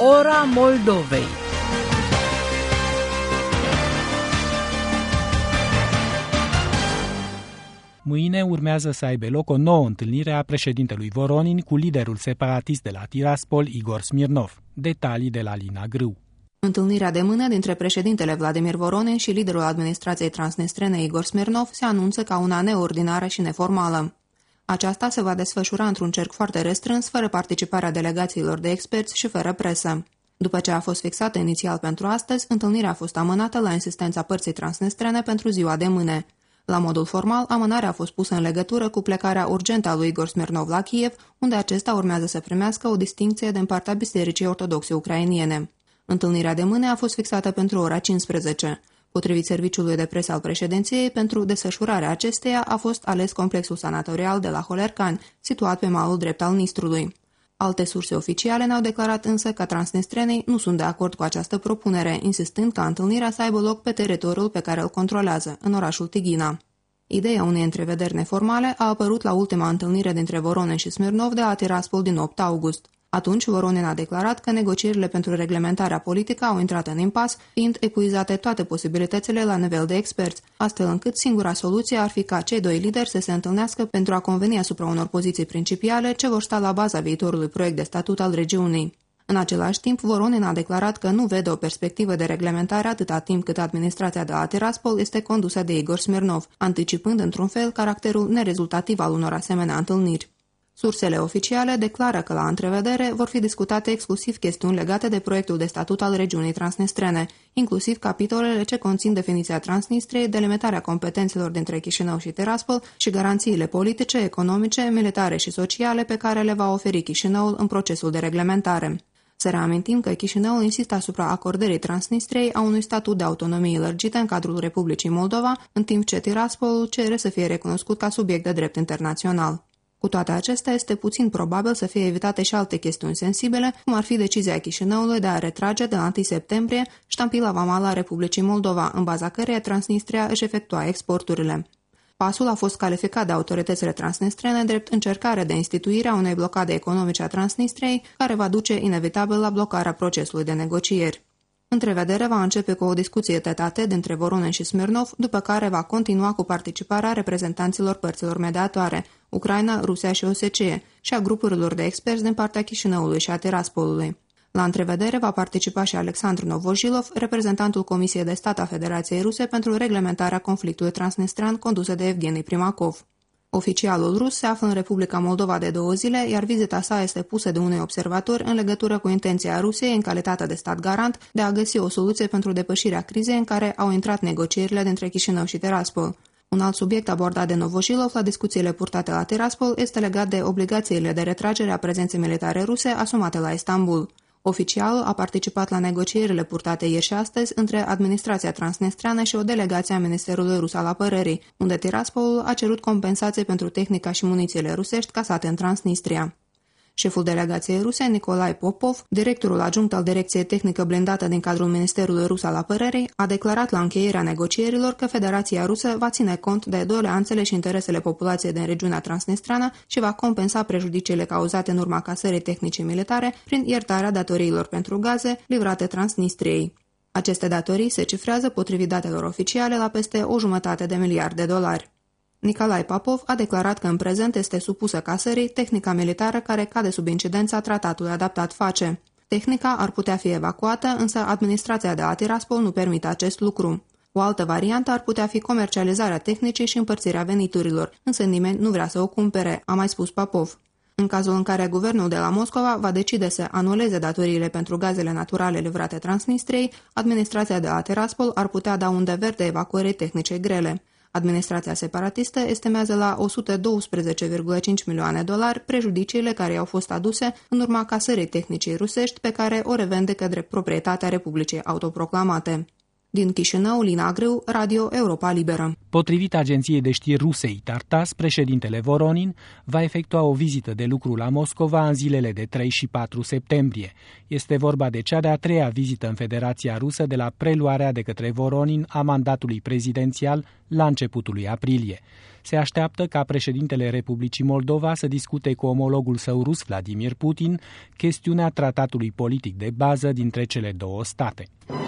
Ora Moldovei. Mâine urmează să aibă loc o nouă întâlnire a președintelui Voronin cu liderul separatist de la Tiraspol, Igor Smirnov. Detalii de la Lina Grâu. Întâlnirea de mână dintre președintele Vladimir Voronin și liderul administrației transnistrene Igor Smirnov se anunță ca una neordinară și neformală. Aceasta se va desfășura într-un cerc foarte restrâns, fără participarea delegațiilor de experți și fără presă. După ce a fost fixată inițial pentru astăzi, întâlnirea a fost amânată la insistența părții transnistrene pentru ziua de mâine. La modul formal, amânarea a fost pusă în legătură cu plecarea urgentă a lui Igor Smirnov la Kiev, unde acesta urmează să primească o distincție din partea Bisericii Ortodoxe Ucrainiene. Întâlnirea de mâine a fost fixată pentru ora 15. Potrivit serviciului de presă al președinției, pentru desfășurarea acesteia a fost ales complexul sanatorial de la Holercan, situat pe malul drept al Nistrului. Alte surse oficiale ne-au declarat însă că transnistrenii nu sunt de acord cu această propunere, insistând ca întâlnirea să aibă loc pe teritoriul pe care îl controlează, în orașul Tighina. Ideea unei întrevederi neformale a apărut la ultima întâlnire dintre Voronin și Smirnov de la Tiraspol din 8 august. Atunci, Voronin a declarat că negocierile pentru reglementarea politică au intrat în impas, fiind epuizate toate posibilitățile la nivel de experți, astfel încât singura soluție ar fi ca cei doi lideri să se întâlnească pentru a conveni asupra unor poziții principiale ce vor sta la baza viitorului proiect de statut al regiunii. În același timp, Voronin a declarat că nu vede o perspectivă de reglementare atâta timp cât administrația de la Tiraspol este condusă de Igor Smirnov, anticipând într-un fel caracterul nerezultativ al unor asemenea întâlniri. Sursele oficiale declară că la întrevedere vor fi discutate exclusiv chestiuni legate de proiectul de statut al regiunii transnistrene, inclusiv capitolele ce conțin definiția Transnistriei, delimitarea competențelor dintre Chișinău și Tiraspol și garanțiile politice, economice, militare și sociale pe care le va oferi Chișinăul în procesul de reglementare. Să reamintim că Chișinăul insistă asupra acordării Transnistriei a unui statut de autonomie lărgită în cadrul Republicii Moldova, în timp ce Tiraspolul cere să fie recunoscut ca subiect de drept internațional. Cu toate acestea, este puțin probabil să fie evitate și alte chestiuni sensibile, cum ar fi decizia Chișinăului de a retrage de la 1 septembrie ștampila vamală a Republicii Moldova, în baza căreia Transnistria își efectua exporturile. Pasul a fost calificat de autoritățile transnistrene drept încercare de instituire a unei blocade economice a Transnistriei, care va duce inevitabil la blocarea procesului de negocieri. Întrevederea va începe cu o discuție tet-a-tet dintre Voronin și Smirnov, după care va continua cu participarea reprezentanților părților mediatoare, Ucraina, Rusia și OSCE, și a grupurilor de experți din partea Chișinăului și a Tiraspolului. La întrevedere va participa și Alexandru Novojilov, reprezentantul Comisiei de Stat a Federației Ruse pentru reglementarea conflictului transnistran condusă de Evgeni Primakov. Oficialul rus se află în Republica Moldova de 2 zile, iar vizita sa este pusă de unui observator în legătură cu intenția Rusiei, în calitate de stat garant, de a găsi o soluție pentru depășirea crizei în care au intrat negocierile dintre Chișinău și Tiraspol. Un alt subiect abordat de Novojilov la discuțiile purtate la Tiraspol este legat de obligațiile de retragere a prezenței militare ruse asumate la Istanbul. Oficialul a participat la negocierile purtate ieri și astăzi între administrația transnistreană și o delegație a Ministerului Rus al Apărării, unde Tiraspolul a cerut compensație pentru tehnica și munițiile rusești casate în Transnistria. Șeful delegației ruse, Nikolai Popov, directorul adjunct al Direcției Tehnică Blindată din cadrul Ministerului Rus al Apărării, a declarat la încheierea negocierilor că Federația Rusă va ține cont de doleanțele și interesele populației din regiunea transnistrană și va compensa prejudiciile cauzate în urma casării tehnicii militare prin iertarea datoriilor pentru gaze livrate Transnistriei. Aceste datorii se cifrează, potrivit datelor oficiale, la peste $1,5 miliard. Nikolai Popov a declarat că în prezent este supusă casării tehnica militară care cade sub incidența tratatului adaptat FACE. Tehnica ar putea fi evacuată, însă administrația de la Tiraspol nu permite acest lucru. O altă variantă ar putea fi comercializarea tehnicii și împărțirea veniturilor, însă nimeni nu vrea să o cumpere, a mai spus Popov. În cazul în care guvernul de la Moscova va decide să anuleze datoriile pentru gazele naturale livrate Transnistriei, administrația de la Tiraspol ar putea da undă verde evacuării tehnice grele. Administrația separatistă estimează la $112,5 milioane prejudiciile care i-au fost aduse în urma casării tehnicii rusești pe care o revende către proprietatea Republicii autoproclamate. Din Chișinău, Lina Grâu, Radio Europa Liberă. Potrivit agenției de știri rusei Tartas, președintele Voronin va efectua o vizită de lucru la Moscova în zilele de 3 și 4 septembrie. Este vorba de cea de-a 3-a vizită în Federația Rusă de la preluarea de către Voronin a mandatului prezidențial la începutul lui aprilie. Se așteaptă ca președintele Republicii Moldova să discute cu omologul său rus, Vladimir Putin, chestiunea tratatului politic de bază dintre cele două state.